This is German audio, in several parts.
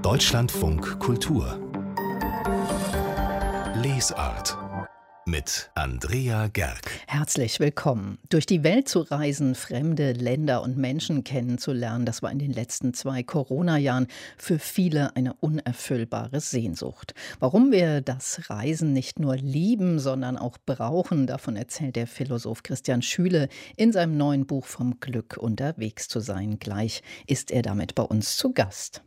Deutschlandfunk Kultur Lesart mit Andrea Gerg. Herzlich willkommen. Durch die Welt zu reisen, fremde Länder und Menschen kennenzulernen, das war in den letzten 2 Corona-Jahren für viele eine unerfüllbare Sehnsucht. Warum wir das Reisen nicht nur lieben, sondern auch brauchen, davon erzählt der Philosoph Christian Schüle in seinem neuen Buch Vom Glück unterwegs zu sein. Gleich ist er damit bei uns zu Gast.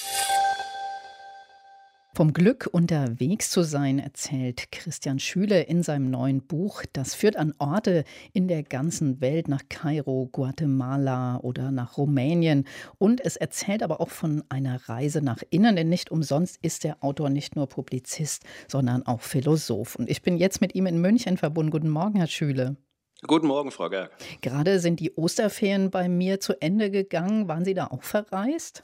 Vom Glück unterwegs zu sein, erzählt Christian Schüle in seinem neuen Buch. Das führt an Orte in der ganzen Welt, nach Kairo, Guatemala oder nach Rumänien. Und es erzählt aber auch von einer Reise nach innen, denn nicht umsonst ist der Autor nicht nur Publizist, sondern auch Philosoph. Und ich bin jetzt mit ihm in München verbunden. Guten Morgen, Herr Schüle. Guten Morgen, Frau Gerg. Gerade sind die Osterferien bei mir zu Ende gegangen. Waren Sie da auch verreist?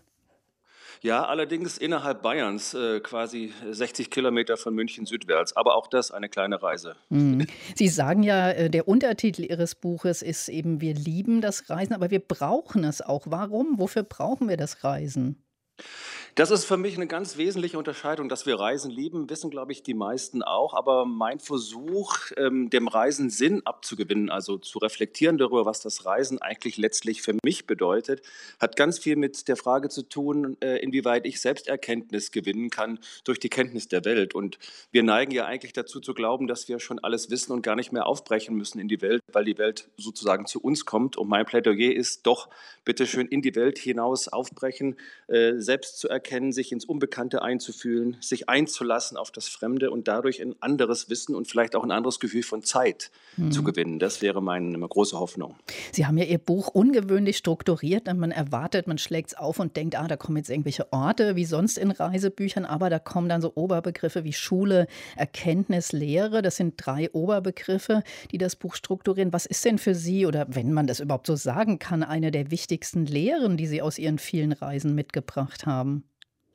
Ja, allerdings innerhalb Bayerns, quasi 60 Kilometer von München südwärts. Aber auch das eine kleine Reise. Sie sagen ja, der Untertitel Ihres Buches ist eben: Wir lieben das Reisen, aber wir brauchen es auch. Warum? Wofür brauchen wir das Reisen? Das ist für mich eine ganz wesentliche Unterscheidung. Dass wir Reisen lieben, wissen, glaube ich, die meisten auch. Aber mein Versuch, dem Reisen Sinn abzugewinnen, also zu reflektieren darüber, was das Reisen eigentlich letztlich für mich bedeutet, hat ganz viel mit der Frage zu tun, inwieweit ich Selbsterkenntnis gewinnen kann durch die Kenntnis der Welt. Und wir neigen ja eigentlich dazu zu glauben, dass wir schon alles wissen und gar nicht mehr aufbrechen müssen in die Welt, weil die Welt sozusagen zu uns kommt. Und mein Plädoyer ist doch, bitteschön in die Welt hinaus aufbrechen, selbst zu erkennen, sich ins Unbekannte einzufühlen, sich einzulassen auf das Fremde und dadurch ein anderes Wissen und vielleicht auch ein anderes Gefühl von Zeit zu gewinnen. Das wäre meine große Hoffnung. Sie haben ja Ihr Buch ungewöhnlich strukturiert. Man erwartet, man schlägt es auf und denkt, da kommen jetzt irgendwelche Orte, wie sonst in Reisebüchern. Aber da kommen dann so Oberbegriffe wie Schule, Erkenntnis, Lehre. Das sind 3 Oberbegriffe, die das Buch strukturieren. Was ist denn für Sie, oder wenn man das überhaupt so sagen kann, eine der wichtigsten Lehren, die Sie aus Ihren vielen Reisen mitgebracht haben?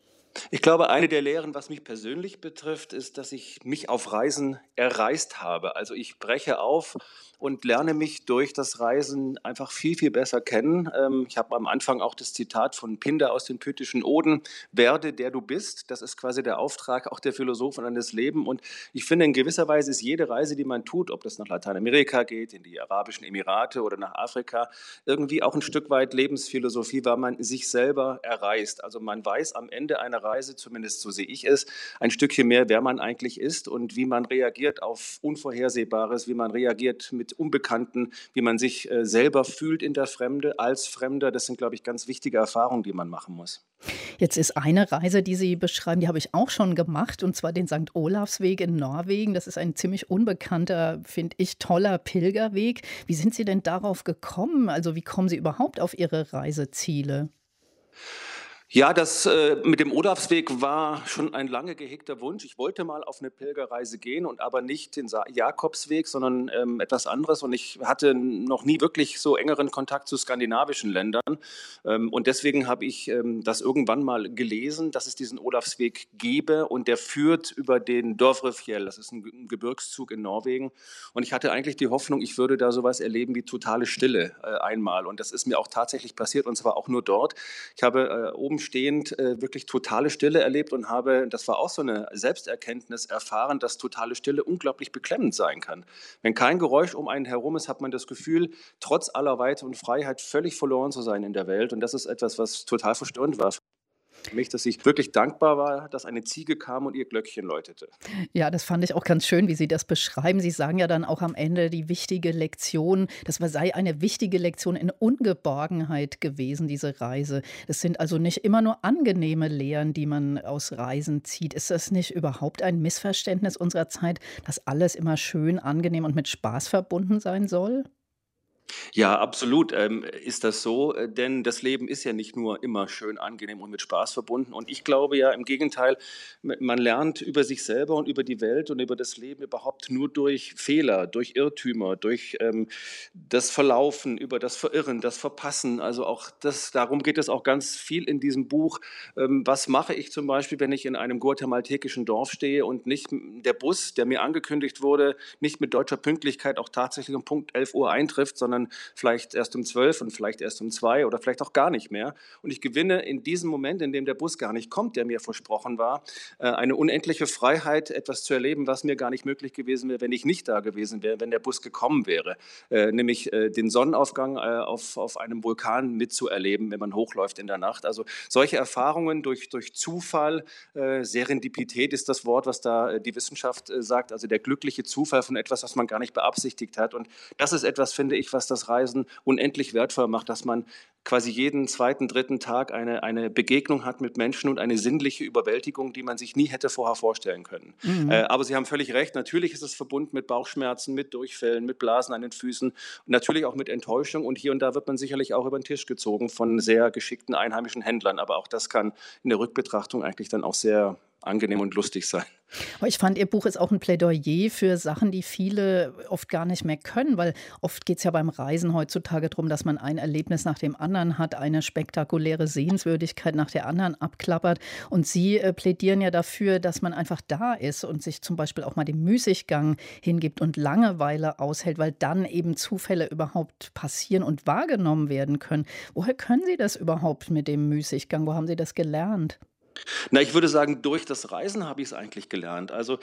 Ich glaube, eine der Lehren, was mich persönlich betrifft, ist, dass ich mich auf Reisen erreist habe. Also ich breche auf und lerne mich durch das Reisen einfach viel, viel besser kennen. Ich habe am Anfang auch das Zitat von Pindar aus den Pythischen Oden: Werde, der du bist. Das ist quasi der Auftrag auch der Philosophen an das Leben. Und ich finde, in gewisser Weise ist jede Reise, die man tut, ob das nach Lateinamerika geht, in die Arabischen Emirate oder nach Afrika, irgendwie auch ein Stück weit Lebensphilosophie, weil man sich selber erreist. Also man weiß am Ende einer Reise, zumindest so sehe ich es, ein Stückchen mehr, wer man eigentlich ist und wie man reagiert auf Unvorhersehbares, wie man reagiert mit Unbekannten, wie man sich selber fühlt in der Fremde, als Fremder. Das sind, glaube ich, ganz wichtige Erfahrungen, die man machen muss. Jetzt ist eine Reise, die Sie beschreiben, die habe ich auch schon gemacht, und zwar den St. Olavsweg in Norwegen. Das ist ein ziemlich unbekannter, finde ich, toller Pilgerweg. Wie sind Sie denn darauf gekommen? Also wie kommen Sie überhaupt auf Ihre Reiseziele? Ja, das mit dem Olavsweg war schon ein lange gehegter Wunsch. Ich wollte mal auf eine Pilgerreise gehen und aber nicht den Jakobsweg, sondern etwas anderes. Und ich hatte noch nie wirklich so engeren Kontakt zu skandinavischen Ländern. Und deswegen habe ich das irgendwann mal gelesen, dass es diesen Olavsweg gäbe. Und der führt über den Dovre-fjell. Das ist ein Gebirgszug in Norwegen. Und ich hatte eigentlich die Hoffnung, ich würde da sowas erleben wie totale Stille einmal. Und das ist mir auch tatsächlich passiert, und zwar auch nur dort. Ich habe oben stehend wirklich totale Stille erlebt und habe, das war auch so eine Selbsterkenntnis, erfahren, dass totale Stille unglaublich beklemmend sein kann. Wenn kein Geräusch um einen herum ist, hat man das Gefühl, trotz aller Weite und Freiheit völlig verloren zu sein in der Welt. Und das ist etwas, was total verstörend war für mich, dass ich wirklich dankbar war, dass eine Ziege kam und ihr Glöckchen läutete. Ja, das fand ich auch ganz schön, wie Sie das beschreiben. Sie sagen ja dann auch am Ende die wichtige Lektion, das sei eine wichtige Lektion in Ungeborgenheit gewesen, diese Reise. Es sind also nicht immer nur angenehme Lehren, die man aus Reisen zieht. Ist das nicht überhaupt ein Missverständnis unserer Zeit, dass alles immer schön, angenehm und mit Spaß verbunden sein soll? Ja, absolut ist das so, denn das Leben ist ja nicht nur immer schön, angenehm und mit Spaß verbunden. Und ich glaube ja im Gegenteil, man lernt über sich selber und über die Welt und über das Leben überhaupt nur durch Fehler, durch Irrtümer, durch das Verlaufen, über das Verirren, das Verpassen. Also auch das, darum geht es auch ganz viel in diesem Buch. Was mache ich zum Beispiel, wenn ich in einem guatemaltekischen Dorf stehe und nicht der Bus, der mir angekündigt wurde, nicht mit deutscher Pünktlichkeit auch tatsächlich um Punkt 11 Uhr eintrifft, sondern sondern vielleicht erst um 12 und vielleicht erst um 2 oder vielleicht auch gar nicht mehr. Und ich gewinne in diesem Moment, in dem der Bus gar nicht kommt, der mir versprochen war, eine unendliche Freiheit, etwas zu erleben, was mir gar nicht möglich gewesen wäre, wenn ich nicht da gewesen wäre, wenn der Bus gekommen wäre. Nämlich den Sonnenaufgang auf einem Vulkan mitzuerleben, wenn man hochläuft in der Nacht. Also solche Erfahrungen durch Zufall, Serendipität ist das Wort, was da die Wissenschaft sagt, also der glückliche Zufall von etwas, was man gar nicht beabsichtigt hat. Und das ist etwas, finde ich, was das Reisen unendlich wertvoll macht, dass man quasi jeden zweiten, dritten Tag eine Begegnung hat mit Menschen und eine sinnliche Überwältigung, die man sich nie hätte vorher vorstellen können. Aber Sie haben völlig recht, natürlich ist es verbunden mit Bauchschmerzen, mit Durchfällen, mit Blasen an den Füßen und natürlich auch mit Enttäuschung. Und hier und da wird man sicherlich auch über den Tisch gezogen von sehr geschickten einheimischen Händlern. Aber auch das kann in der Rückbetrachtung eigentlich dann auch sehr angenehm und lustig sein. Aber ich fand, Ihr Buch ist auch ein Plädoyer für Sachen, die viele oft gar nicht mehr können, weil oft geht es ja beim Reisen heutzutage darum, dass man ein Erlebnis nach dem anderen hat, eine spektakuläre Sehenswürdigkeit nach der anderen abklappert. Und Sie plädieren ja dafür, dass man einfach da ist und sich zum Beispiel auch mal dem Müßiggang hingibt und Langeweile aushält, weil dann eben Zufälle überhaupt passieren und wahrgenommen werden können. Woher können Sie das überhaupt mit dem Müßiggang? Wo haben Sie das gelernt? Na, ich würde sagen, durch das Reisen habe ich es eigentlich gelernt. Also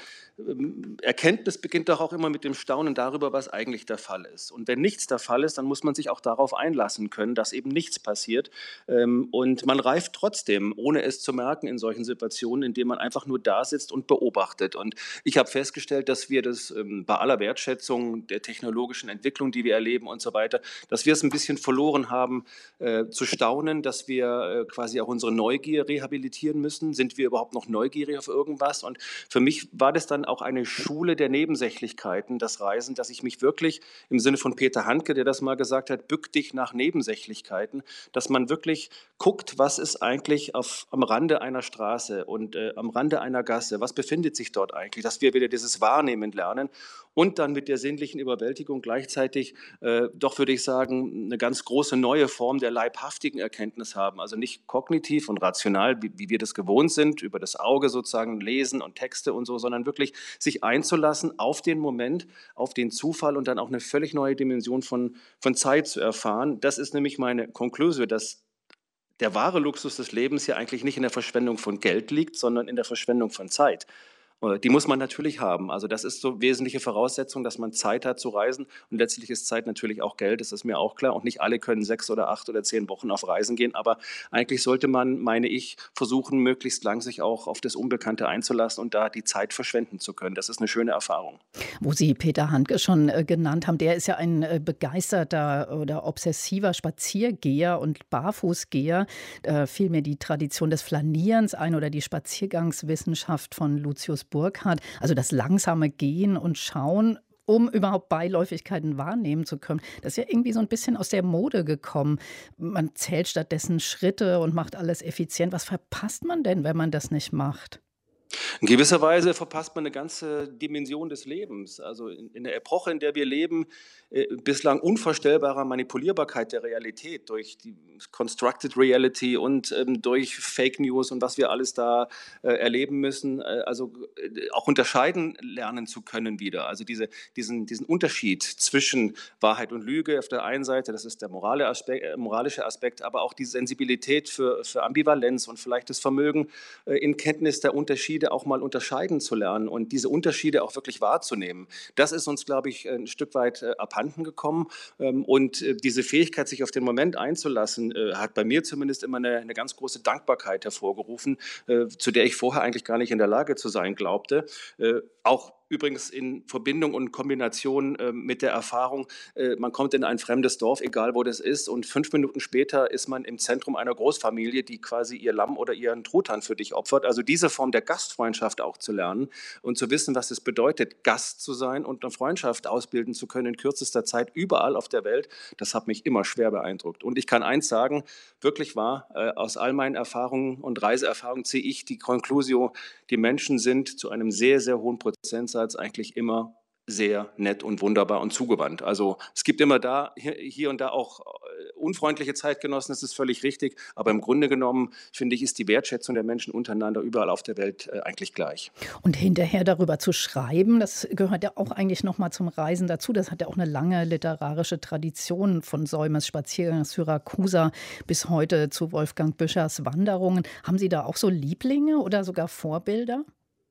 Erkenntnis beginnt doch auch immer mit dem Staunen darüber, was eigentlich der Fall ist. Und wenn nichts der Fall ist, dann muss man sich auch darauf einlassen können, dass eben nichts passiert. Und man reift trotzdem, ohne es zu merken, in solchen Situationen, indem man einfach nur da sitzt und beobachtet. Und ich habe festgestellt, dass wir das bei aller Wertschätzung der technologischen Entwicklung, die wir erleben und so weiter, dass wir es ein bisschen verloren haben, zu staunen, dass wir quasi auch unsere Neugier rehabilitieren müssen. Sind wir überhaupt noch neugierig auf irgendwas? Und für mich war das dann auch eine Schule der Nebensächlichkeiten, das Reisen, dass ich mich wirklich im Sinne von Peter Handke, der das mal gesagt hat, bück dich nach Nebensächlichkeiten, dass man wirklich guckt, was ist eigentlich am Rande einer Straße und am Rande einer Gasse, was befindet sich dort eigentlich, dass wir wieder dieses Wahrnehmen lernen und dann mit der sinnlichen Überwältigung gleichzeitig doch, würde ich sagen, eine ganz große neue Form der leibhaftigen Erkenntnis haben. Also nicht kognitiv und rational, wie wir das gewohnt sind, über das Auge sozusagen lesen und Texte und so, sondern wirklich sich einzulassen auf den Moment, auf den Zufall und dann auch eine völlig neue Dimension von Zeit zu erfahren. Das ist nämlich meine Konklusion, dass der wahre Luxus des Lebens ja eigentlich nicht in der Verschwendung von Geld liegt, sondern in der Verschwendung von Zeit. Die muss man natürlich haben. Also das ist so wesentliche Voraussetzung, dass man Zeit hat zu reisen. Und letztlich ist Zeit natürlich auch Geld, das ist mir auch klar. Und nicht alle können 6 oder 8 oder 10 Wochen auf Reisen gehen. Aber eigentlich sollte man, meine ich, versuchen, möglichst lang sich auch auf das Unbekannte einzulassen und da die Zeit verschwenden zu können. Das ist eine schöne Erfahrung. Wo Sie Peter Handke schon genannt haben, der ist ja ein begeisterter oder obsessiver Spaziergeher und Barfußgeher. Da fiel mir die Tradition des Flanierens ein oder die Spaziergangswissenschaft von Lucius Burckhardt. Also das langsame Gehen und Schauen, um überhaupt Beiläufigkeiten wahrnehmen zu können. Das ist ja irgendwie so ein bisschen aus der Mode gekommen. Man zählt stattdessen Schritte und macht alles effizient. Was verpasst man denn, wenn man das nicht macht? In gewisser Weise verpasst man eine ganze Dimension des Lebens. Also in der Epoche, in der wir leben, bislang unvorstellbarer Manipulierbarkeit der Realität durch die Constructed Reality und durch Fake News und was wir alles da erleben müssen, auch unterscheiden lernen zu können wieder. Also diesen Unterschied zwischen Wahrheit und Lüge auf der einen Seite, das ist der moralische Aspekt, aber auch die Sensibilität für Ambivalenz und vielleicht das Vermögen in Kenntnis der Unterschiede auch mal unterscheiden zu lernen und diese Unterschiede auch wirklich wahrzunehmen. Das ist uns, glaube ich, ein Stück weit abhanden gekommen. Und diese Fähigkeit, sich auf den Moment einzulassen, hat bei mir zumindest immer eine ganz große Dankbarkeit hervorgerufen, zu der ich vorher eigentlich gar nicht in der Lage zu sein glaubte. Auch übrigens in Verbindung und Kombination mit der Erfahrung, man kommt in ein fremdes Dorf, egal wo das ist, und 5 Minuten später ist man im Zentrum einer Großfamilie, die quasi ihr Lamm oder ihren Truthahn für dich opfert. Also diese Form der Gastfreundschaft auch zu lernen und zu wissen, was es bedeutet, Gast zu sein und eine Freundschaft ausbilden zu können in kürzester Zeit überall auf der Welt, das hat mich immer schwer beeindruckt. Und ich kann eins sagen, wirklich wahr, aus all meinen Erfahrungen und Reiseerfahrungen ziehe ich die Konklusion, die Menschen sind zu einem sehr, sehr hohen Prozentsatz eigentlich immer sehr nett und wunderbar und zugewandt. Also es gibt immer hier und da auch unfreundliche Zeitgenossen, das ist völlig richtig. Aber im Grunde genommen, finde ich, ist die Wertschätzung der Menschen untereinander überall auf der Welt eigentlich gleich. Und hinterher darüber zu schreiben, das gehört ja auch eigentlich noch mal zum Reisen dazu. Das hat ja auch eine lange literarische Tradition, von Säumers Spaziergang nach Syrakusa bis heute zu Wolfgang Büchers Wanderungen. Haben Sie da auch so Lieblinge oder sogar Vorbilder?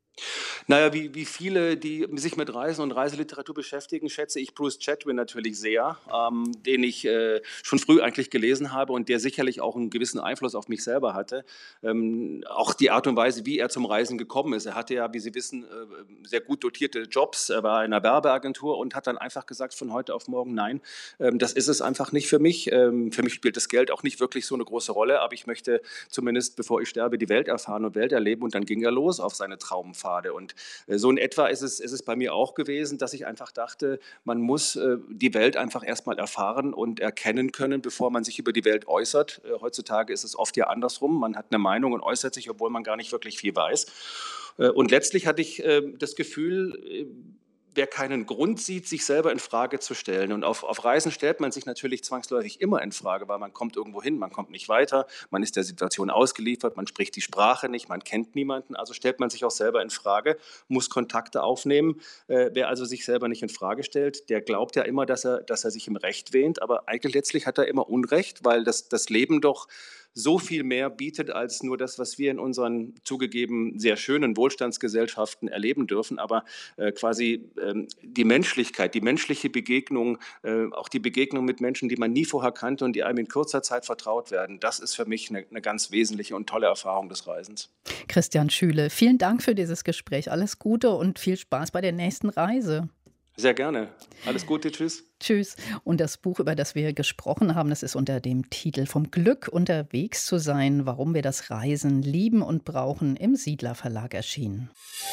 Naja, wie viele, die sich mit Reisen und Reiseliteratur beschäftigen, schätze ich Bruce Chatwin natürlich sehr, den ich schon früh eigentlich gelesen habe und der sicherlich auch einen gewissen Einfluss auf mich selber hatte. Auch die Art und Weise, wie er zum Reisen gekommen ist. Er hatte ja, wie Sie wissen, sehr gut dotierte Jobs. Er war in einer Werbeagentur und hat dann einfach gesagt von heute auf morgen, nein, das ist es einfach nicht für mich. Für mich spielt das Geld auch nicht wirklich so eine große Rolle, aber ich möchte zumindest, bevor ich sterbe, die Welt erfahren und Welt erleben. Und dann ging er los auf seine Traumpfade. Und so in etwa ist es bei mir auch gewesen, dass ich einfach dachte, man muss die Welt einfach erstmal erfahren und erkennen können, bevor man sich über die Welt äußert. Heutzutage ist es oft ja andersrum. Man hat eine Meinung und äußert sich, obwohl man gar nicht wirklich viel weiß. Und letztlich hatte ich das Gefühl, wer keinen Grund sieht, sich selber in Frage zu stellen. Und auf Reisen stellt man sich natürlich zwangsläufig immer in Frage, weil man kommt irgendwo hin, man kommt nicht weiter, man ist der Situation ausgeliefert, man spricht die Sprache nicht, man kennt niemanden, also stellt man sich auch selber in Frage, muss Kontakte aufnehmen. Wer also sich selber nicht in Frage stellt, der glaubt ja immer, dass er sich im Recht wähnt, aber eigentlich letztlich hat er immer Unrecht, weil das Leben doch so viel mehr bietet als nur das, was wir in unseren zugegeben sehr schönen Wohlstandsgesellschaften erleben dürfen. Aber quasi die Menschlichkeit, die menschliche Begegnung, auch die Begegnung mit Menschen, die man nie vorher kannte und die einem in kurzer Zeit vertraut werden, das ist für mich eine ganz wesentliche und tolle Erfahrung des Reisens. Christian Schüle, vielen Dank für dieses Gespräch. Alles Gute und viel Spaß bei der nächsten Reise. Sehr gerne. Alles Gute, tschüss. Tschüss. Und das Buch, über das wir gesprochen haben, das ist unter dem Titel Vom Glück unterwegs zu sein, warum wir das Reisen lieben und brauchen, im Siedler Verlag erschienen.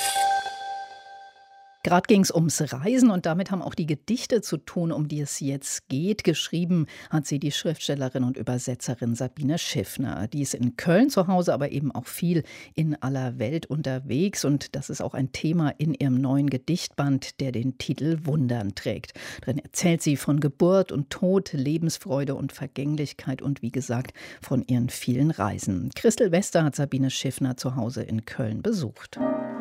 Gerade ging es ums Reisen und damit haben auch die Gedichte zu tun, um die es jetzt geht. Geschrieben hat sie die Schriftstellerin und Übersetzerin Sabine Schiffner. Die ist in Köln zu Hause, aber eben auch viel in aller Welt unterwegs. Und das ist auch ein Thema in ihrem neuen Gedichtband, der den Titel Wundern trägt. Darin erzählt sie von Geburt und Tod, Lebensfreude und Vergänglichkeit und wie gesagt von ihren vielen Reisen. Christel Wester hat Sabine Schiffner zu Hause in Köln besucht.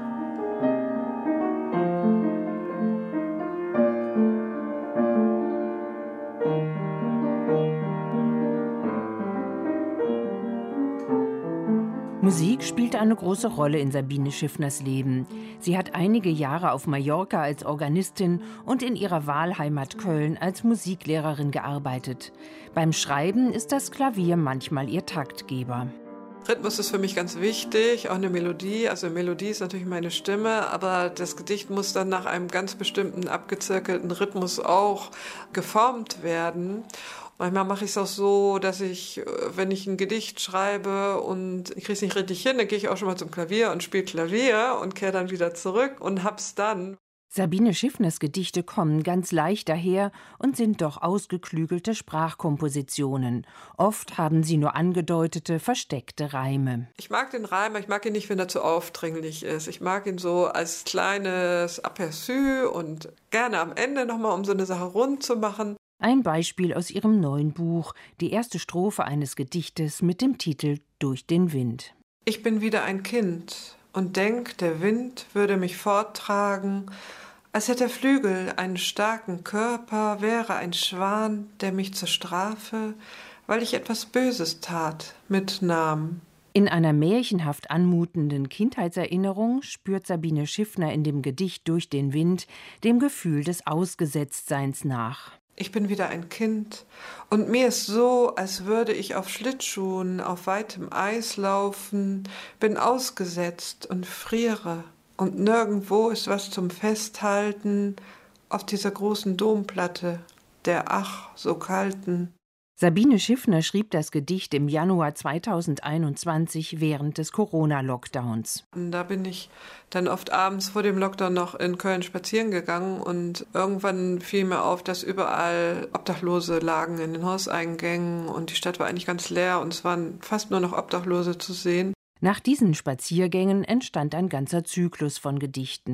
Musik spielt eine große Rolle in Sabine Schiffners Leben. Sie hat einige Jahre auf Mallorca als Organistin und in ihrer Wahlheimat Köln als Musiklehrerin gearbeitet. Beim Schreiben ist das Klavier manchmal ihr Taktgeber. Rhythmus ist für mich ganz wichtig, auch eine Melodie. Also Melodie ist natürlich meine Stimme, aber das Gedicht muss dann nach einem ganz bestimmten abgezirkelten Rhythmus auch geformt werden. Manchmal mache ich es auch so, dass ich, wenn ich ein Gedicht schreibe und ich kriege es nicht richtig hin, dann gehe ich auch schon mal zum Klavier und spiele Klavier und kehre dann wieder zurück und hab's dann. Sabine Schiffners Gedichte kommen ganz leicht daher und sind doch ausgeklügelte Sprachkompositionen. Oft haben sie nur angedeutete, versteckte Reime. Ich mag den Reim, ich mag ihn nicht, wenn er zu aufdringlich ist. Ich mag ihn so als kleines Aperçu und gerne am Ende nochmal, um so eine Sache rund zu machen. Ein Beispiel aus ihrem neuen Buch, die erste Strophe eines Gedichtes mit dem Titel Durch den Wind. Ich bin wieder ein Kind und denk, der Wind würde mich forttragen, als hätte er Flügel, einen starken Körper, wäre ein Schwan, der mich zur Strafe, weil ich etwas Böses tat, mitnahm. In einer märchenhaft anmutenden Kindheitserinnerung spürt Sabine Schiffner in dem Gedicht Durch den Wind dem Gefühl des Ausgesetztseins nach. Ich bin wieder ein Kind und mir ist so, als würde ich auf Schlittschuhen auf weitem Eis laufen, bin ausgesetzt und friere. Und nirgendwo ist was zum Festhalten auf dieser großen Domplatte, der ach so kalten. Sabine Schiffner schrieb das Gedicht im Januar 2021 während des Corona-Lockdowns. Da bin ich dann oft abends vor dem Lockdown noch in Köln spazieren gegangen und irgendwann fiel mir auf, dass überall Obdachlose lagen in den Hauseingängen und die Stadt war eigentlich ganz leer und es waren fast nur noch Obdachlose zu sehen. Nach diesen Spaziergängen entstand ein ganzer Zyklus von Gedichten.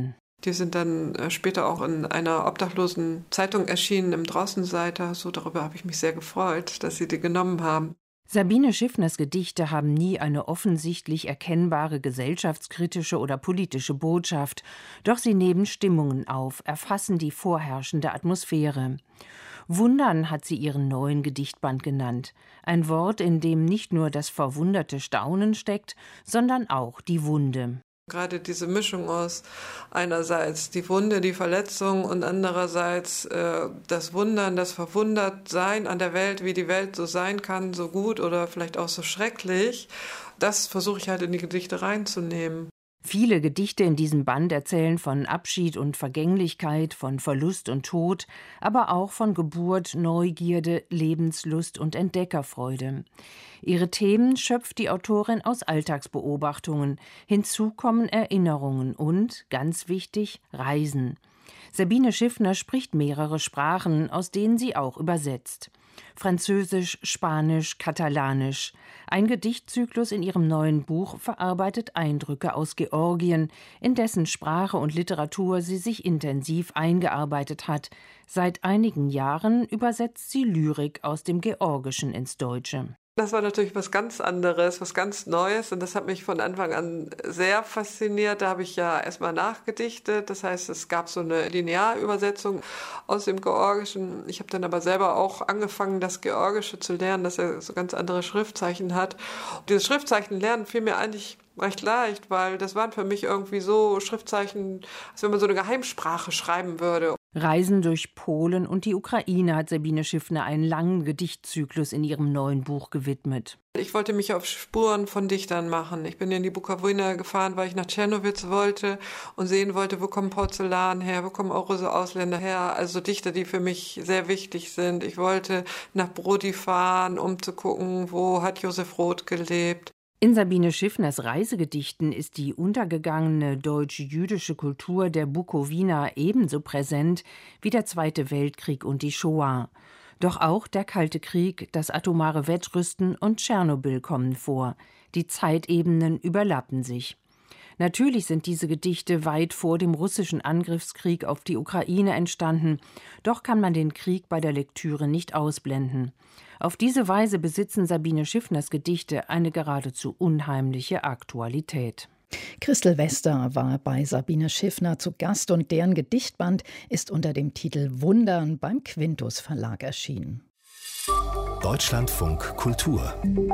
Die sind dann später auch in einer obdachlosen Zeitung erschienen, im Draußenseiter. So, darüber habe ich mich sehr gefreut, dass sie die genommen haben. Sabine Schiffners Gedichte haben nie eine offensichtlich erkennbare gesellschaftskritische oder politische Botschaft, doch sie nehmen Stimmungen auf, erfassen die vorherrschende Atmosphäre. Wundern hat sie ihren neuen Gedichtband genannt, ein Wort, in dem nicht nur das verwunderte Staunen steckt, sondern auch die Wunde. Gerade diese Mischung aus einerseits die Wunde, die Verletzung und andererseits das Wundern, das Verwundertsein an der Welt, wie die Welt so sein kann, so gut oder vielleicht auch so schrecklich, das versuche ich halt in die Gedichte reinzunehmen. Viele Gedichte in diesem Band erzählen von Abschied und Vergänglichkeit, von Verlust und Tod, aber auch von Geburt, Neugierde, Lebenslust und Entdeckerfreude. Ihre Themen schöpft die Autorin aus Alltagsbeobachtungen. Hinzu kommen Erinnerungen und, ganz wichtig, Reisen. Sabine Schiffner spricht mehrere Sprachen, aus denen sie auch übersetzt. Französisch, Spanisch, Katalanisch. Ein Gedichtzyklus in ihrem neuen Buch verarbeitet Eindrücke aus Georgien, in dessen Sprache und Literatur sie sich intensiv eingearbeitet hat. Seit einigen Jahren übersetzt sie Lyrik aus dem Georgischen ins Deutsche. Das war natürlich was ganz anderes, was ganz Neues und das hat mich von Anfang an sehr fasziniert. Da habe ich ja erstmal nachgedichtet, das heißt, es gab so eine Linearübersetzung aus dem Georgischen. Ich habe dann aber selber auch angefangen, das Georgische zu lernen, dass er so ganz andere Schriftzeichen hat. Dieses Schriftzeichenlernen fiel mir eigentlich recht leicht, weil das waren für mich irgendwie so Schriftzeichen, als wenn man so eine Geheimsprache schreiben würde. Reisen durch Polen und die Ukraine hat Sabine Schiffner einen langen Gedichtzyklus in ihrem neuen Buch gewidmet. Ich wollte mich auf Spuren von Dichtern machen. Ich bin in die Bukowina gefahren, weil ich nach Czernowitz wollte und sehen wollte, wo kommen Porzellan her, wo kommen auch so Ausländer her, also Dichter, die für mich sehr wichtig sind. Ich wollte nach Brody fahren, um zu gucken, wo hat Josef Roth gelebt. In Sabine Schiffners Reisegedichten ist die untergegangene deutsch-jüdische Kultur der Bukowina ebenso präsent wie der Zweite Weltkrieg und die Shoah. Doch auch der Kalte Krieg, das atomare Wettrüsten und Tschernobyl kommen vor. Die Zeitebenen überlappen sich. Natürlich sind diese Gedichte weit vor dem russischen Angriffskrieg auf die Ukraine entstanden, doch kann man den Krieg bei der Lektüre nicht ausblenden. Auf diese Weise besitzen Sabine Schiffners Gedichte eine geradezu unheimliche Aktualität. Christel Wester war bei Sabine Schiffner zu Gast und deren Gedichtband ist unter dem Titel Wundern beim Quintus Verlag erschienen. Deutschlandfunk Kultur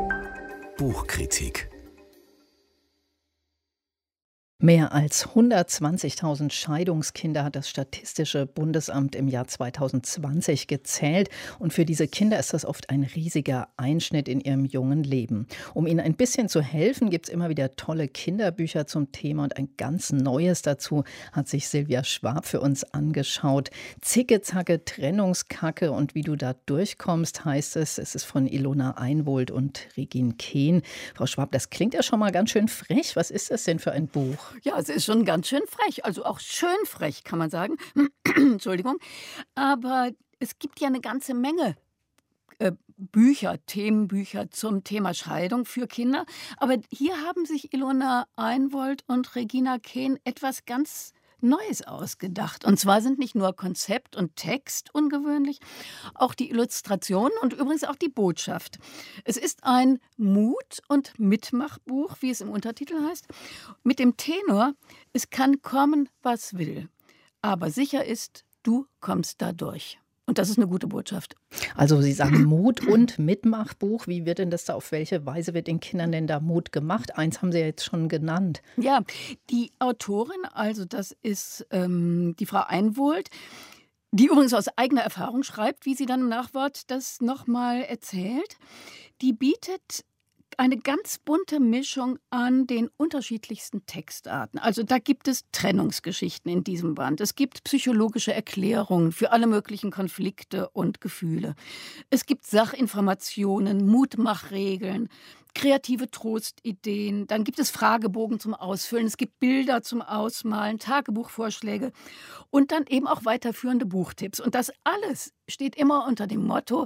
Buchkritik. Mehr als 120.000 Scheidungskinder hat das Statistische Bundesamt im Jahr 2020 gezählt. Und für diese Kinder ist das oft ein riesiger Einschnitt in ihrem jungen Leben. Um ihnen ein bisschen zu helfen, gibt es immer wieder tolle Kinderbücher zum Thema. Und ein ganz neues dazu hat sich Silvia Schwab für uns angeschaut. Zicke, Zacke, Trennungskacke und wie du da durchkommst, heißt es. Es ist von Ilona Einwold und Regine Kehn. Frau Schwab, das klingt ja schon mal ganz schön frech. Was ist das denn für ein Buch? Ja, es ist schon ganz schön frech, also auch schön frech, kann man sagen. Entschuldigung. Aber es gibt ja eine ganze Menge Bücher, Themenbücher zum Thema Scheidung für Kinder. Aber hier haben sich Ilona Einwold und Regina Kehn etwas ganz Neues ausgedacht. Und zwar sind nicht nur Konzept und Text ungewöhnlich, auch die Illustrationen und übrigens auch die Botschaft. Es ist ein Mut- und Mitmachbuch, wie es im Untertitel heißt, mit dem Tenor: Es kann kommen, was will, aber sicher ist, du kommst da durch. Und das ist eine gute Botschaft. Also Sie sagen Mut- und Mitmachbuch. Wie wird denn das da, auf welche Weise wird den Kindern denn da Mut gemacht? Eins haben Sie ja jetzt schon genannt. Ja, die Autorin, also das ist die Frau Einwold, die übrigens aus eigener Erfahrung schreibt, wie sie dann im Nachwort das nochmal erzählt, die bietet eine ganz bunte Mischung an den unterschiedlichsten Textarten. Also da gibt es Trennungsgeschichten in diesem Band. Es gibt psychologische Erklärungen für alle möglichen Konflikte und Gefühle. Es gibt Sachinformationen, Mutmachregeln, kreative Trostideen. Dann gibt es Fragebogen zum Ausfüllen. Es gibt Bilder zum Ausmalen, Tagebuchvorschläge und dann eben auch weiterführende Buchtipps. Und das alles steht immer unter dem Motto: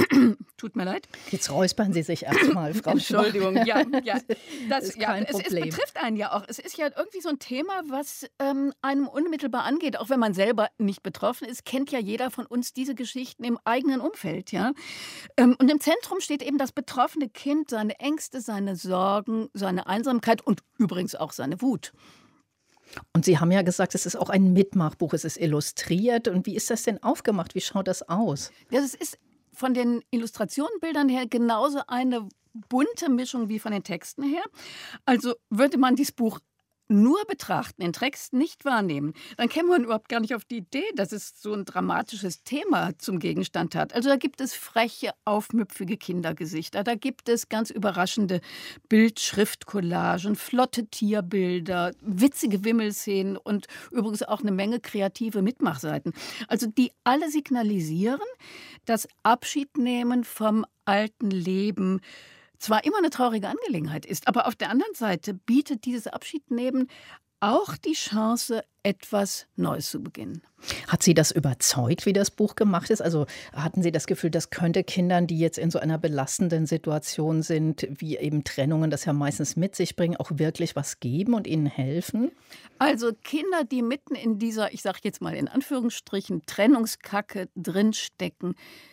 Tut mir leid. Jetzt räuspern Sie sich erstmal, Frau Entschuldigung, ja. Das ist kein Problem. Es betrifft einen ja auch. Es ist ja irgendwie so ein Thema, was einem unmittelbar angeht. Auch wenn man selber nicht betroffen ist, kennt ja jeder von uns diese Geschichten im eigenen Umfeld. Ja? Und im Zentrum steht eben das betroffene Kind, seine Ängste, seine Sorgen, seine Einsamkeit und übrigens auch seine Wut. Und Sie haben ja gesagt, es ist auch ein Mitmachbuch, es ist illustriert. Und wie ist das denn aufgemacht? Wie schaut das aus? Ja, es ist von den Illustrationenbildern her genauso eine bunte Mischung wie von den Texten her. Also würde man dieses Buch nur betrachten, den Text nicht wahrnehmen, dann käme man überhaupt gar nicht auf die Idee, dass es so ein dramatisches Thema zum Gegenstand hat. Also da gibt es freche, aufmüpfige Kindergesichter, da gibt es ganz überraschende Bild-Schrift-Collagen, flotte Tierbilder, witzige Wimmelszenen und übrigens auch eine Menge kreative Mitmachseiten. Also die alle signalisieren, dass Abschiednehmen vom alten Leben zwar immer eine traurige Angelegenheit ist, aber auf der anderen Seite bietet dieses Abschiednehmen auch die Chance, etwas Neues zu beginnen. Hat Sie das überzeugt, wie das Buch gemacht ist? Also hatten Sie das Gefühl, das könnte Kindern, die jetzt in so einer belastenden Situation sind, wie eben Trennungen das ja meistens mit sich bringen, auch wirklich was geben und ihnen helfen? Also Kinder, die mitten in dieser, ich sage jetzt mal in Anführungsstrichen, Trennungskacke drinstecken,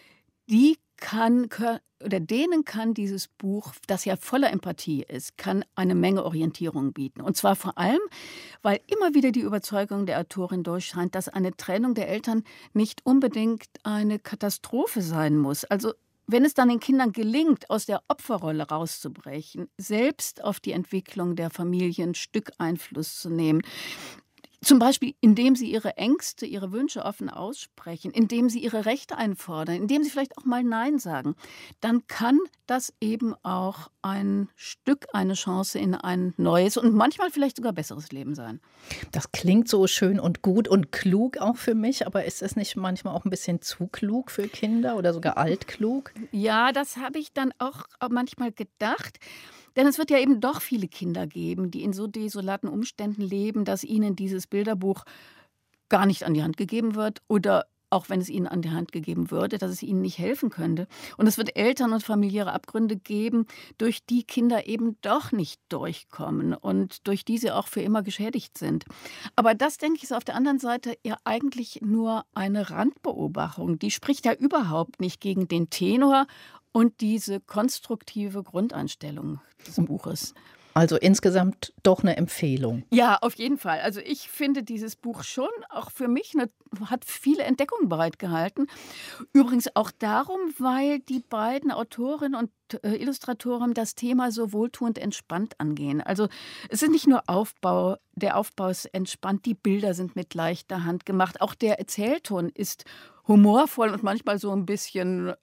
denen kann dieses Buch, das ja voller Empathie ist, kann eine Menge Orientierung bieten. Und zwar vor allem, weil immer wieder die Überzeugung der Autorin durchscheint, dass eine Trennung der Eltern nicht unbedingt eine Katastrophe sein muss. Also wenn es dann den Kindern gelingt, aus der Opferrolle rauszubrechen, selbst auf die Entwicklung der Familie ein Stück Einfluss zu nehmen, zum Beispiel, indem sie ihre Ängste, ihre Wünsche offen aussprechen, indem sie ihre Rechte einfordern, indem sie vielleicht auch mal Nein sagen, dann kann das eben auch ein Stück, eine Chance in ein neues und manchmal vielleicht sogar besseres Leben sein. Das klingt so schön und gut und klug auch für mich, aber ist es nicht manchmal auch ein bisschen zu klug für Kinder oder sogar altklug? Ja, das habe ich dann auch manchmal gedacht. Denn es wird ja eben doch viele Kinder geben, die in so desolaten Umständen leben, dass ihnen dieses Bilderbuch gar nicht an die Hand gegeben wird oder auch wenn es ihnen an die Hand gegeben würde, dass es ihnen nicht helfen könnte. Und es wird Eltern- und familiäre Abgründe geben, durch die Kinder eben doch nicht durchkommen und durch die sie auch für immer geschädigt sind. Aber das, denke ich, ist auf der anderen Seite ja eigentlich nur eine Randbeobachtung. Die spricht ja überhaupt nicht gegen den Tenor und diese konstruktive Grundeinstellung des Buches. Also insgesamt doch eine Empfehlung. Ja, auf jeden Fall. Also ich finde dieses Buch schon auch für mich hat viele Entdeckungen bereitgehalten. Übrigens auch darum, weil die beiden Autorinnen und Illustratoren das Thema so wohltuend entspannt angehen. Also es ist nicht nur der Aufbau ist entspannt, die Bilder sind mit leichter Hand gemacht. Auch der Erzählton ist humorvoll und manchmal so ein bisschen,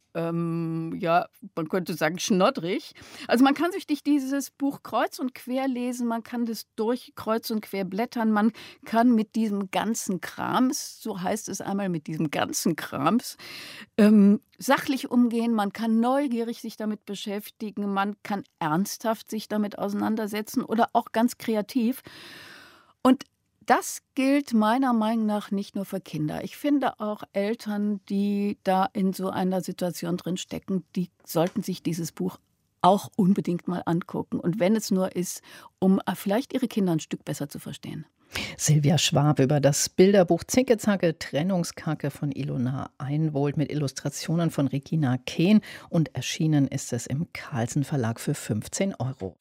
man könnte sagen, schnoddrig. Also man kann sich durch dieses Buch kreuz und quer lesen, man kann das durch kreuz und quer blättern, man kann mit diesem ganzen Krams, so heißt es einmal, mit diesem ganzen Krams, sachlich umgehen, man kann neugierig sich damit beschäftigen, man kann ernsthaft sich damit auseinandersetzen oder auch ganz kreativ. Und das gilt meiner Meinung nach nicht nur für Kinder. Ich finde auch Eltern, die da in so einer Situation drin stecken, die sollten sich dieses Buch auch unbedingt mal angucken. Und wenn es nur ist, um vielleicht ihre Kinder ein Stück besser zu verstehen. Silvia Schwab über das Bilderbuch Zicke-Zacke Trennungskacke von Ilona Einwohlt mit Illustrationen von Regina Kehn. Und erschienen ist es im Carlsen Verlag für 15 €.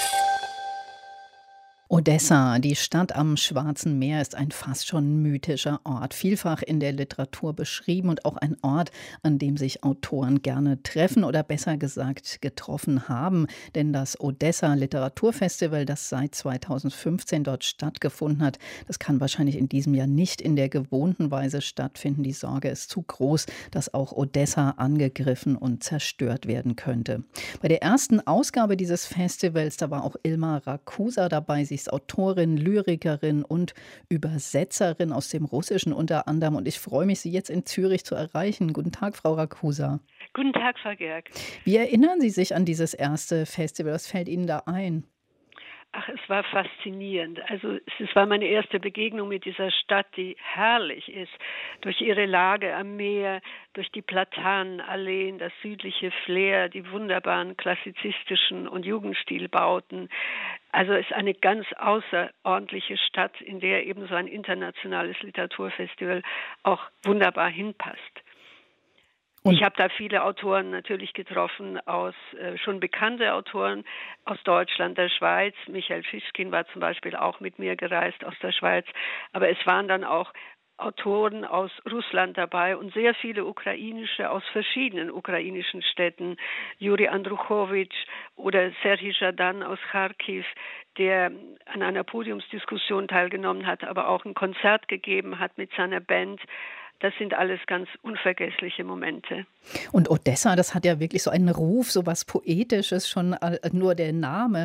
Odessa, die Stadt am Schwarzen Meer, ist ein fast schon mythischer Ort, vielfach in der Literatur beschrieben und auch ein Ort, an dem sich Autoren gerne treffen oder besser gesagt getroffen haben. Denn das Odessa Literaturfestival, das seit 2015 dort stattgefunden hat, das kann wahrscheinlich in diesem Jahr nicht in der gewohnten Weise stattfinden. Die Sorge ist zu groß, dass auch Odessa angegriffen und zerstört werden könnte. Bei der ersten Ausgabe dieses Festivals, da war auch Ilma Rakusa dabei. Sie ist Autorin, Lyrikerin und Übersetzerin aus dem Russischen unter anderem. Und ich freue mich, Sie jetzt in Zürich zu erreichen. Guten Tag, Frau Rakusa. Guten Tag, Frau Gerg. Wie erinnern Sie sich an dieses erste Festival? Was fällt Ihnen da ein? Ach, es war faszinierend. Also es war meine erste Begegnung mit dieser Stadt, die herrlich ist. Durch ihre Lage am Meer, durch die Platanenalleen, das südliche Flair, die wunderbaren klassizistischen und Jugendstilbauten. Also es ist eine ganz außerordentliche Stadt, in der eben so ein internationales Literaturfestival auch wunderbar hinpasst. Ich habe da viele Autoren natürlich getroffen, schon bekannte Autoren aus Deutschland, der Schweiz. Michael Fischkin war zum Beispiel auch mit mir gereist aus der Schweiz. Aber es waren dann auch Autoren aus Russland dabei und sehr viele ukrainische aus verschiedenen ukrainischen Städten. Juri Andruchowitsch oder Serhij Zhadan aus Kharkiv, der an einer Podiumsdiskussion teilgenommen hat, aber auch ein Konzert gegeben hat mit seiner Band. Das sind alles ganz unvergessliche Momente. Und Odessa, das hat ja wirklich so einen Ruf, so was Poetisches, schon nur der Name.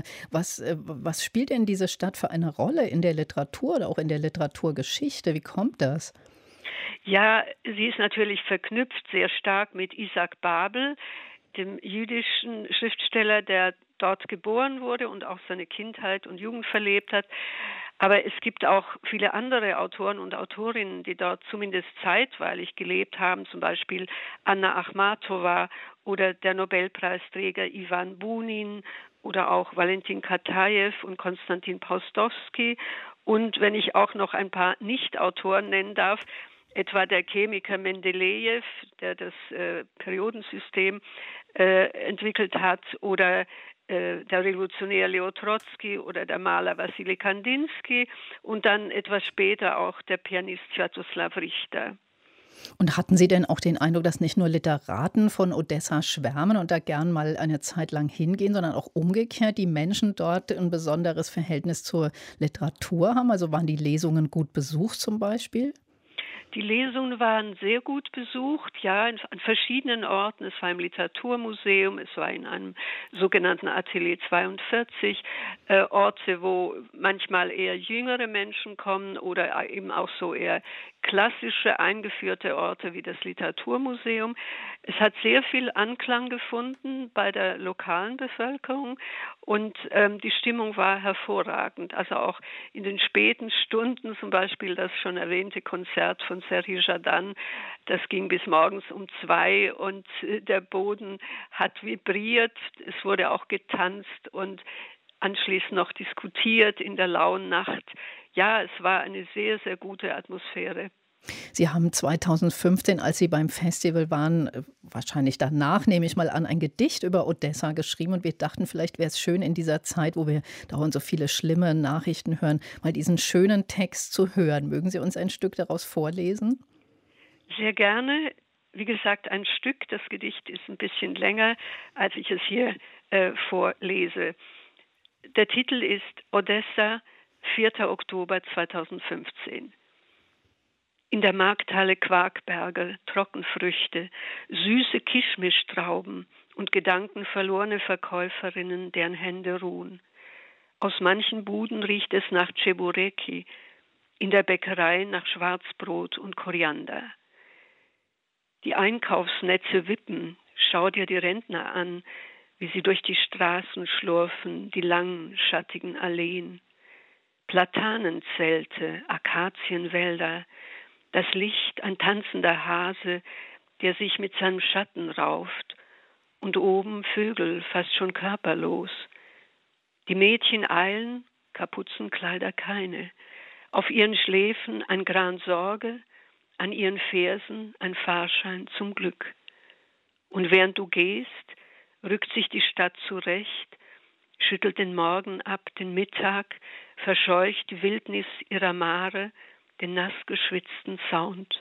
Was spielt denn diese Stadt für eine Rolle in der Literatur oder auch in der Literaturgeschichte? Wie kommt das? Ja, sie ist natürlich verknüpft sehr stark mit Isaac Babel, dem jüdischen Schriftsteller, der dort geboren wurde und auch seine Kindheit und Jugend verlebt hat. Aber es gibt auch viele andere Autoren und Autorinnen, die dort zumindest zeitweilig gelebt haben, zum Beispiel Anna Akhmatova oder der Nobelpreisträger Ivan Bunin oder auch Valentin Katajew und Konstantin Paustovsky. Und wenn ich auch noch ein paar Nicht-Autoren nennen darf, etwa der Chemiker Mendelejew, der das Periodensystem entwickelt hat, oder der Revolutionär Leo Trotzki oder der Maler Wassily Kandinsky und dann etwas später auch der Pianist Swiatoslav Richter. Und hatten Sie denn auch den Eindruck, dass nicht nur Literaten von Odessa schwärmen und da gern mal eine Zeit lang hingehen, sondern auch umgekehrt die Menschen dort ein besonderes Verhältnis zur Literatur haben? Also waren die Lesungen gut besucht zum Beispiel? Die Lesungen waren sehr gut besucht, ja, an verschiedenen Orten. Es war im Literaturmuseum, es war in einem sogenannten Atelier 42, Orte, wo manchmal eher jüngere Menschen kommen oder eben auch so eher klassische eingeführte Orte wie das Literaturmuseum. Es hat sehr viel Anklang gefunden bei der lokalen Bevölkerung und die Stimmung war hervorragend. Also auch in den späten Stunden, zum Beispiel das schon erwähnte Konzert von Serhij Zhadan, das ging bis morgens um 2 und der Boden hat vibriert. Es wurde auch getanzt und anschließend noch diskutiert in der lauen Nacht. Ja, es war eine sehr, sehr gute Atmosphäre. Sie haben 2015, als Sie beim Festival waren, wahrscheinlich danach, nehme ich mal an, ein Gedicht über Odessa geschrieben. Und wir dachten, vielleicht wäre es schön in dieser Zeit, wo wir dauernd so viele schlimme Nachrichten hören, mal diesen schönen Text zu hören. Mögen Sie uns ein Stück daraus vorlesen? Sehr gerne. Wie gesagt, ein Stück. Das Gedicht ist ein bisschen länger, als ich es hier vorlese. Der Titel ist Odessa, 4. Oktober 2015. In der Markthalle Quarkberger, Trockenfrüchte, süße Kischmischtrauben und gedankenverlorene Verkäuferinnen, deren Hände ruhen. Aus manchen Buden riecht es nach Cebureki, in der Bäckerei nach Schwarzbrot und Koriander. Die Einkaufsnetze wippen, schau dir die Rentner an, wie sie durch die Straßen schlurfen, die langen, schattigen Alleen. Platanenzelte, Akazienwälder, das Licht, ein tanzender Hase, der sich mit seinem Schatten rauft, und oben Vögel, fast schon körperlos. Die Mädchen eilen, Kapuzenkleider keine, auf ihren Schläfen ein Gran Sorge, an ihren Fersen ein Fahrschein zum Glück. Und während du gehst, rückt sich die Stadt zurecht, schüttelt den Morgen ab, den Mittag, verscheucht die Wildnis ihrer Mare, den nass geschwitzten Sound.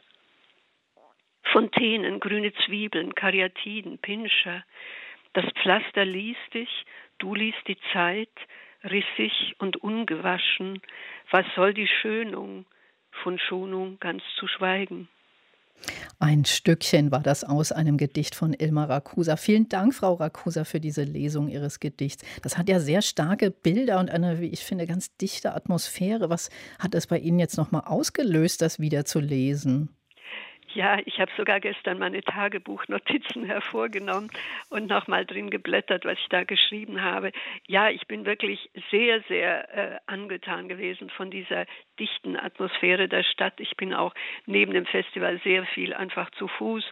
Fontänen, grüne Zwiebeln, Karyatiden, Pinscher. Das Pflaster ließ dich, du ließt die Zeit, rissig und ungewaschen. Was soll die Schönung, von Schonung ganz zu schweigen? Ein Stückchen war das aus einem Gedicht von Ilma Rakusa. Vielen Dank, Frau Rakusa, für diese Lesung Ihres Gedichts. Das hat ja sehr starke Bilder und eine, wie ich finde, ganz dichte Atmosphäre. Was hat es bei Ihnen jetzt nochmal ausgelöst, das wieder zu lesen? Ja, ich habe sogar gestern meine Tagebuchnotizen hervorgenommen und nochmal drin geblättert, was ich da geschrieben habe. Ja, ich bin wirklich sehr, sehr angetan gewesen von dieser dichten Atmosphäre der Stadt. Ich bin auch neben dem Festival sehr viel einfach zu Fuß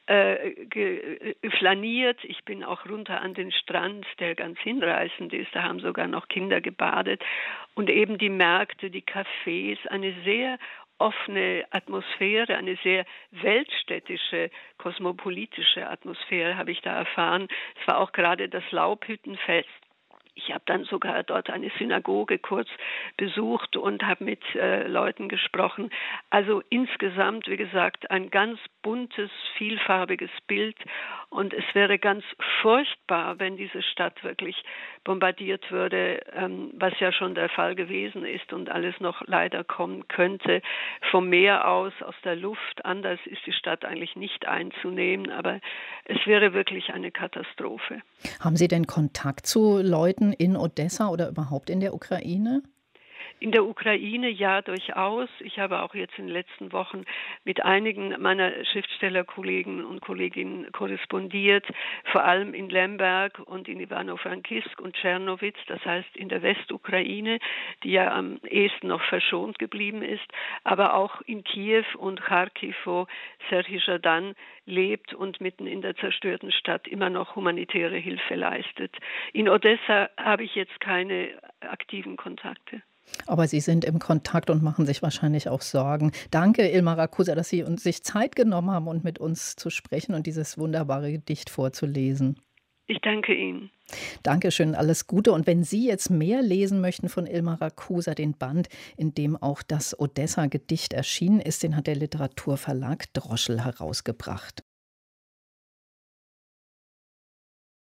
flaniert. Ich bin auch runter an den Strand, der ganz hinreißend ist. Da haben sogar noch Kinder gebadet. Und eben die Märkte, die Cafés, eine sehr offene Atmosphäre, eine sehr weltstädtische, kosmopolitische Atmosphäre habe ich da erfahren. Es war auch gerade das Laubhüttenfest. Ich habe dann sogar dort eine Synagoge kurz besucht und habe mit Leuten gesprochen. Also insgesamt, wie gesagt, ein ganz buntes, vielfarbiges Bild. Und es wäre ganz furchtbar, wenn diese Stadt wirklich bombardiert würde, was ja schon der Fall gewesen ist und alles noch leider kommen könnte. Vom Meer aus der Luft. Anders ist die Stadt eigentlich nicht einzunehmen, aber es wäre wirklich eine Katastrophe. Haben Sie denn Kontakt zu Leuten in Odessa oder überhaupt in der Ukraine? In der Ukraine ja, durchaus. Ich habe auch jetzt in den letzten Wochen mit einigen meiner Schriftstellerkollegen und Kolleginnen korrespondiert, vor allem in Lemberg und in Ivano-Frankivsk und Tschernowitz, das heißt in der Westukraine, die ja am ehesten noch verschont geblieben ist, aber auch in Kiew und Charkiw, wo Serhii Zhadan lebt und mitten in der zerstörten Stadt immer noch humanitäre Hilfe leistet. In Odessa habe ich jetzt keine aktiven Kontakte. Aber Sie sind im Kontakt und machen sich wahrscheinlich auch Sorgen. Danke, Ilma Rakusa, dass Sie sich Zeit genommen haben und mit uns zu sprechen und dieses wunderbare Gedicht vorzulesen. Ich danke Ihnen. Dankeschön, alles Gute. Und wenn Sie jetzt mehr lesen möchten von Ilma Rakusa, den Band, in dem auch das Odessa-Gedicht erschienen ist, den hat der Literaturverlag Droschel herausgebracht.